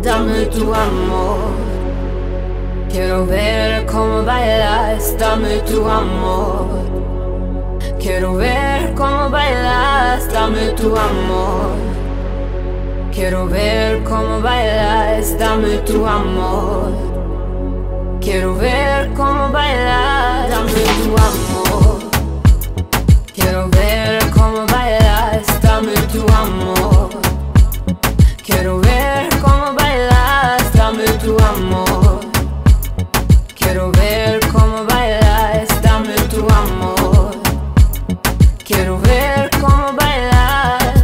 dame tu amor. Quiero ver cómo bailas, dame tu amor. Quiero ver cómo bailas, dame tu amor. Quiero ver cómo bailas, dame tu amor. Quiero ver cómo bailas, dame tu amor. Quiero ver cómo bailas, dame tu amor. Quiero ver cómo bailas, dame tu amor. Quiero ver cómo bailas, dame tu amor. Quiero ver cómo bailas.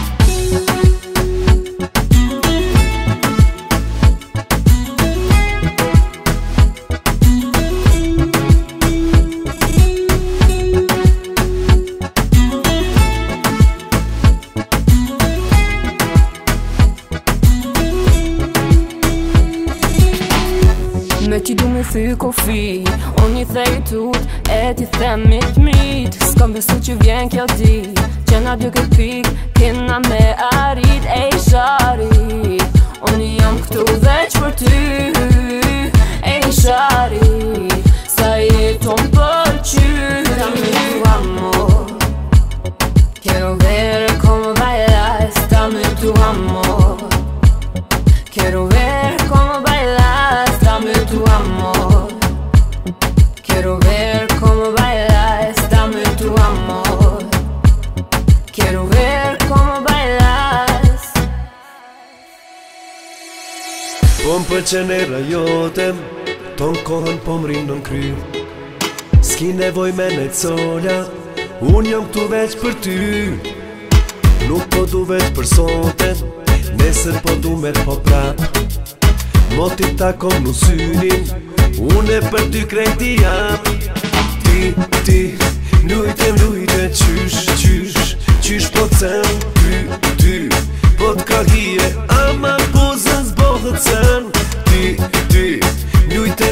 Me ty du me thy kofi, unë i thej tut, e ti them mit s'kam besu që vjen kjo dit, që na dy këtë pik, kena me arrit, e i shari. Unë jam këtu veç për ty, e i shari. Sa jeton për qy, dame tu amor. Quiero ver cómo bailas, dame tu amor. Quiero ver cómo bailas, dame tu amor. Quiero ver cómo bailas, dame tu amor. Quiero ver cómo bailas. Po m'pëlqen era jote, ton kohën po m'rin në kry. S'ki nevoj me nejt sola, unë jam këtu veç për ty. Nuk po du veç për sote, nesër po du me po prap. Moti takon në synin, unë e për ty krejti jam. Ti, lujte, qysh po cen, ty, po t'ka hije, ama pozën zbohët sen. Ti, lujte,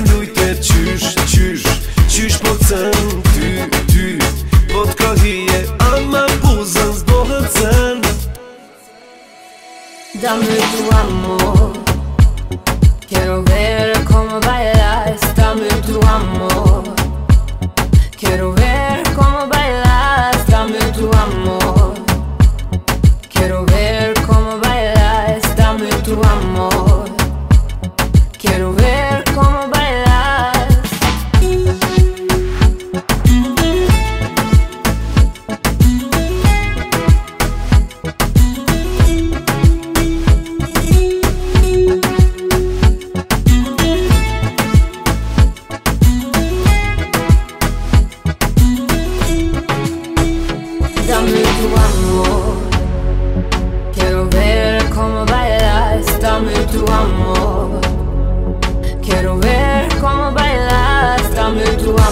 qysh po cen, ty, po t'ka hije, ama pozën zbohët sen. Dame tu amor. Quiero ver cómo bailas, dame tu amor. Quiero ver cómo bailas, dame tu amor. Quiero ver cómo bailas, dame tu amor. Quiero ver cómo bailas. Dame tu amor. Quiero ver cómo bailas, dame tu amor. Quiero ver cómo bailas, dame tu amor.